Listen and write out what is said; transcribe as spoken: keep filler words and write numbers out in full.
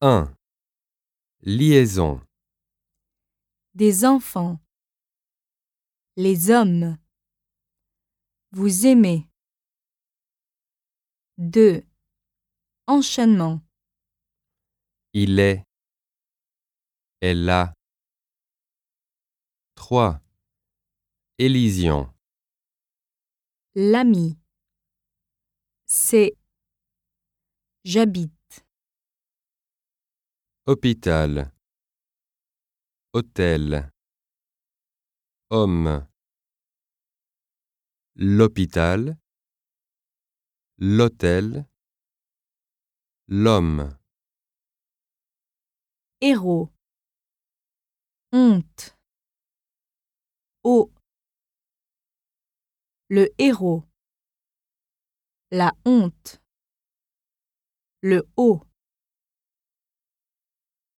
un. Liaison. Des enfants. Les hommes. Vous aimez. deux. Enchaînement. Il est. Elle a. trois. Élision. L'ami. C'est. J'habite. Hôpital. Hôtel. Homme. L'hôpital. L'hôtel. L'homme. Héros. Honte. Haut. Le héros. La honte. Le haut.